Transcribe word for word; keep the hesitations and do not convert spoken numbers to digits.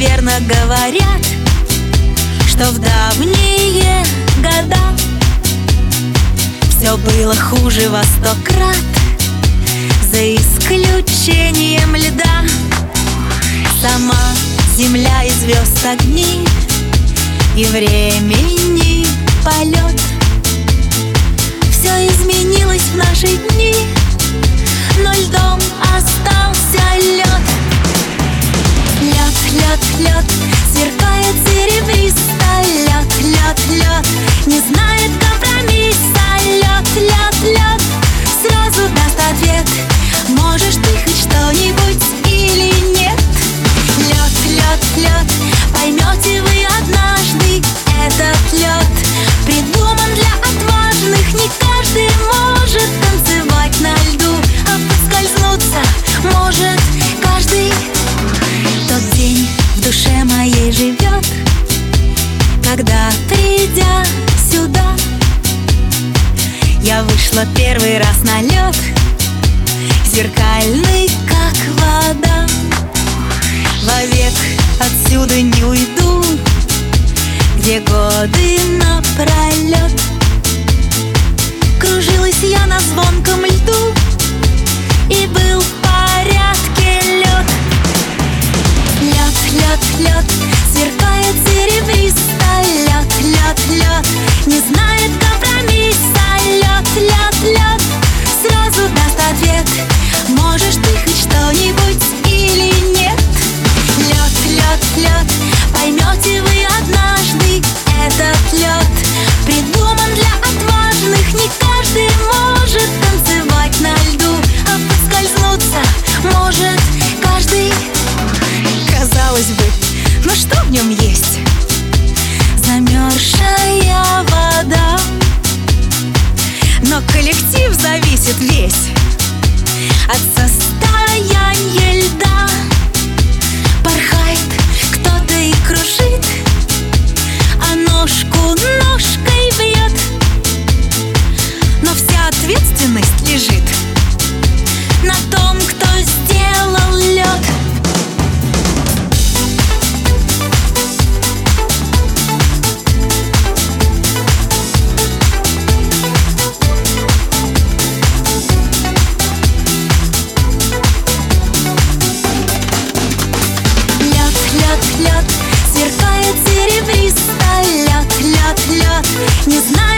верно говорят, что в давние года все было хуже во сто крат, за исключением льда. Сама земля и звезд огни, и времени полет. Все изменилось в наши дни, но льдом остался лед. Лед, лед, лед, сверкает серебристо. Лед, лед, лед, не знает компромисса. Лед, лед, лед, сразу даст ответ: можешь ты хоть что-нибудь или нет? Лед, лед, лед, поймете вы однажды, этот лед придуман для отважных. Не каждый может танцевать на льду, а подскользнуться может каждый. Тот день в душе моей живет, когда, придя сюда, я вышла первый раз на лед, зеркальный, как вода. Вовек отсюда не уйду, где годы напролет кружилась я на звонком льду, и был в порядке лед. Лед, лед, лед, сверкает серебристо. Лед, лед, лед, не знает компромисса. Лед, лед, лед, сразу даст ответ: можешь ты хоть что-нибудь или нет? Лед, лед, лед, поймете вы однажды, этот лед придуман для отважных. Не каждый может танцевать на льду, а подскользнуться может каждый. Казалось бы, но что в нем есть? Замерзшая вода, но коллектив зависит весь от состояния льда. Порхает кто-то и кружит, а ножку ножкой бьет, но вся ответственность лежит на том, кто сделал лед. Лед, сверкает серебристо. Лед, лед, лед, не знаю